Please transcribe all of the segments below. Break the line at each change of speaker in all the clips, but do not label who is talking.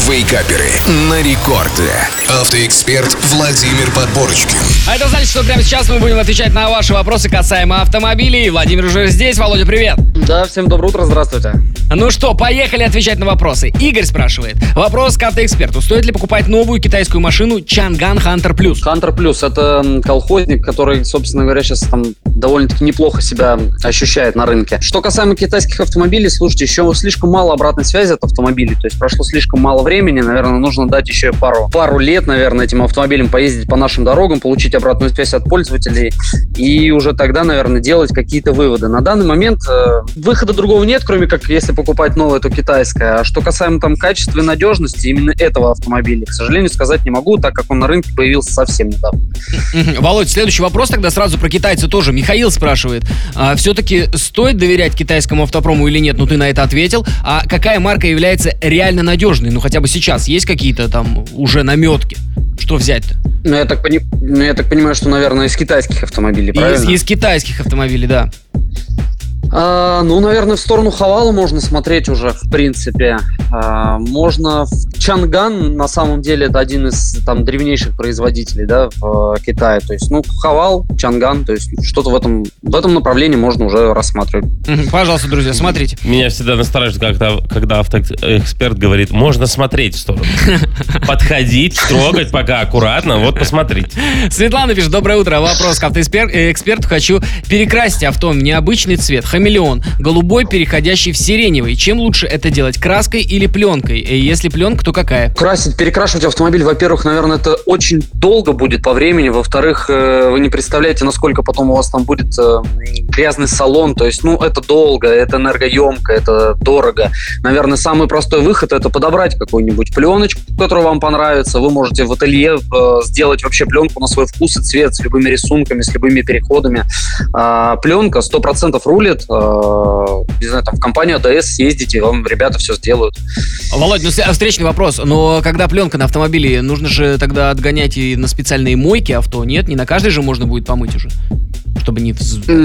Вейкаперы на рекорде. Автоэксперт Владимир Подборочкин.
А это значит, что прямо сейчас мы будем отвечать на ваши вопросы касаемо автомобилей. Владимир уже здесь. Володя, привет.
Да, всем доброе утро, здравствуйте.
Ну что, поехали отвечать на вопросы. Игорь спрашивает. Вопрос к автоэксперту. Стоит ли покупать новую китайскую машину Чанган Hunter Plus?
Hunter Plus — это колхозник, который, собственно говоря, сейчас там довольно-таки неплохо себя ощущает на рынке. Что касаемо китайских автомобилей, слушайте, еще слишком мало обратной связи от автомобилей, то есть прошло слишком мало времени, наверное, нужно дать еще пару лет, наверное, этим автомобилям поездить по нашим дорогам, получить обратную связь от пользователей и уже тогда, наверное, делать какие-то выводы. На данный момент выхода другого нет, кроме как если покупать новое, то китайское. А что касаемо там качества и надежности именно этого автомобиля, к сожалению, сказать не могу, так как он на рынке появился совсем недавно.
Володь, следующий вопрос тогда сразу про китайца тоже. Михаил спрашивает, все-таки стоит доверять китайскому автопрому или нет? Ну, ты на это ответил. А какая марка является реально надежной? Ну, хотя бы сейчас есть какие-то там уже наметки? Что взять-то?
Ну, я так понимаю, что, наверное, из китайских автомобилей, правильно?
Из китайских автомобилей, да.
Наверное, в сторону Хавала можно смотреть уже, в принципе. Можно в Чанган, на самом деле, это один из там древнейших производителей, да, в Китае. То есть, Хавал, Чанган, то есть что-то в этом направлении можно уже рассматривать.
Пожалуйста, друзья, смотрите.
Меня всегда настораживает, когда автоэксперт говорит, можно смотреть в сторону. Подходить, трогать пока аккуратно, вот посмотрите.
Светлана пишет, доброе утро, вопрос к автоэксперту. Хочу перекрасить авто в необычный цвет. Хамелеон, голубой, переходящий в сиреневый. Чем лучше это делать, краской или пленкой? И если пленка, то какая?
Перекрашивать автомобиль, во-первых, наверное, это очень долго будет по времени. Во-вторых, вы не представляете, насколько потом у вас там будет грязный салон. То есть, это долго, это энергоемко, это дорого. Наверное, самый простой выход — это подобрать какую-нибудь пленочку, которая вам понравится. Вы можете в ателье сделать вообще пленку на свой вкус и цвет, с любыми рисунками, с любыми переходами. Пленка 100% рулит. Не знаю, там в компанию АДС съездите, вам ребята все сделают.
Володь, встречный вопрос. Но когда пленка на автомобиле, нужно же тогда отгонять и на специальные мойки авто, нет? Не на каждый же можно будет помыть уже? Чтобы не...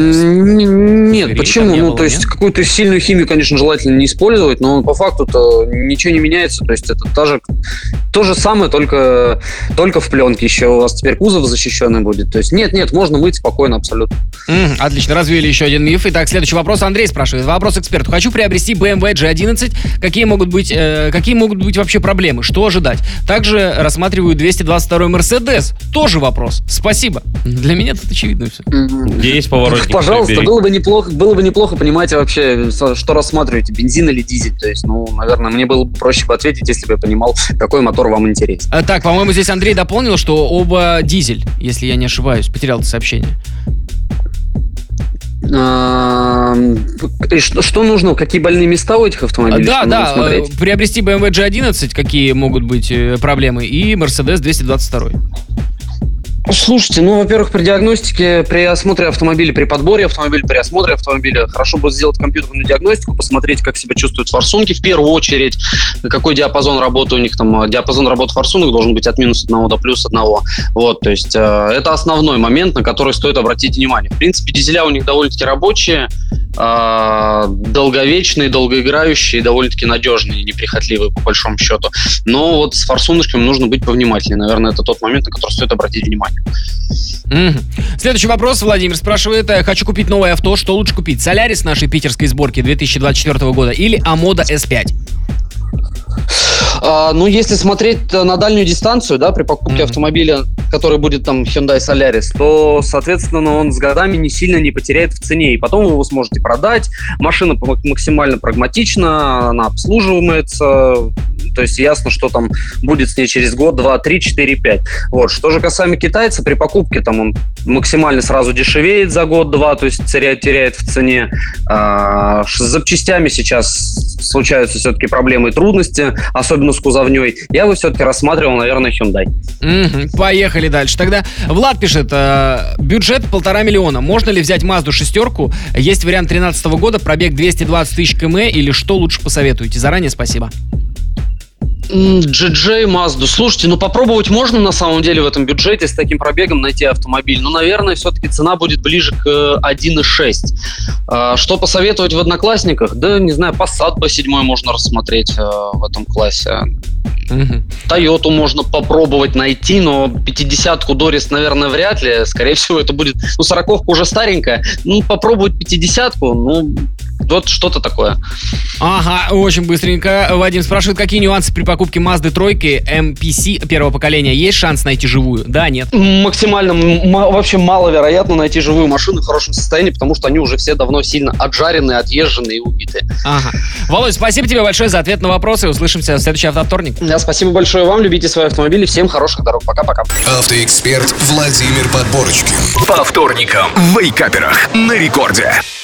Нет, почему? То есть какую-то сильную химию, конечно, желательно не использовать, но по факту-то ничего не меняется. То есть это то же самое, только в пленке. Еще у вас теперь кузов защищенный будет. То есть нет, можно мыть спокойно абсолютно.
Отлично, развили еще один миф. Итак, следующий вопрос. Андрей спрашивает. Вопрос эксперту. Хочу приобрести BMW G11. Какие могут быть вообще проблемы? Что ожидать? Также рассматриваю 222-й Mercedes. Тоже вопрос. Спасибо. Для меня тут очевидно все.
Где есть поворотник?
Пожалуйста, было бы неплохо, понимаете вообще, что рассматриваете, бензин или дизель. То есть, наверное, мне было бы проще бы ответить, если бы я понимал, какой мотор вам интересен.
Так, по-моему, здесь Андрей дополнил, что оба дизель, если я не ошибаюсь. Потерял это сообщение.
Что нужно? Какие больные места у этих автомобилей?
Да, приобрести BMW G11, какие могут быть проблемы, и Mercedes 222.
Слушайте, во-первых, при диагностике, при осмотре автомобиля, при подборе автомобиля, при осмотре автомобиля хорошо будет сделать компьютерную диагностику, посмотреть, как себя чувствуют форсунки в первую очередь, какой диапазон работы у них там. Диапазон работы форсунок должен быть от минус 1 до плюс 1. Вот, то есть это основной момент, на который стоит обратить внимание. В принципе, дизеля у них довольно-таки рабочие, долговечные, долгоиграющие, довольно-таки надежные, неприхотливые по большому счету. Но вот с форсуночками нужно быть повнимательнее. Наверное, это тот момент, на который стоит обратить внимание.
Следующий вопрос. Владимир спрашивает. Хочу купить новое авто. Что лучше купить? Солярис нашей питерской сборки 2024 года или Амода S5?
Если смотреть на дальнюю дистанцию, да, при покупке автомобиля, который будет там Hyundai Solaris, то, соответственно, он с годами не сильно не потеряет в цене. И потом вы его сможете продать. Машина максимально прагматична, она обслуживается. То есть ясно, что там будет с ней через год, 2, 3, 4, 5. Вот. Что же касаемо китайца, при покупке там он максимально сразу дешевеет за год-два, то есть теряет в цене. С запчастями сейчас случаются все-таки проблемы и трудности, особенно с кузовней. Я бы все-таки рассматривал, наверное, Hyundai.
Поехали дальше. Тогда Влад пишет, бюджет 1,5 миллиона. Можно ли взять Mazda 6? Есть вариант 2013 года, пробег 220 тысяч км, или что лучше посоветуете? Заранее спасибо.
GJ Mazda. Слушайте, попробовать можно на самом деле в этом бюджете с таким пробегом найти автомобиль. Но, наверное, все-таки цена будет ближе к 1,6. Что посоветовать в одноклассниках? Да, не знаю, Passat B7 можно рассмотреть в этом классе. Тойоту можно попробовать найти, но 50-ку Дорис, наверное, вряд ли. Скорее всего, это будет... 40-ка уже старенькая. Попробовать 50-ку, вот что-то такое.
Ага, очень быстренько. Вадим спрашивает, какие нюансы при покупке Mazda 3 MPC первого поколения? Есть шанс найти живую? Да, нет?
Максимально, вообще маловероятно найти живую машину в хорошем состоянии, потому что они уже все давно сильно отжаренные, отъезженные и убитые.
Ага. Володь, спасибо тебе большое за ответ на вопросы. Услышимся в следующий автовторник.
Да, спасибо большое вам. Любите свои автомобили. Всем хороших дорог. Пока-пока.
Автоэксперт Владимир Подборочкин.
По вторникам в Вейкаперах на рекорде.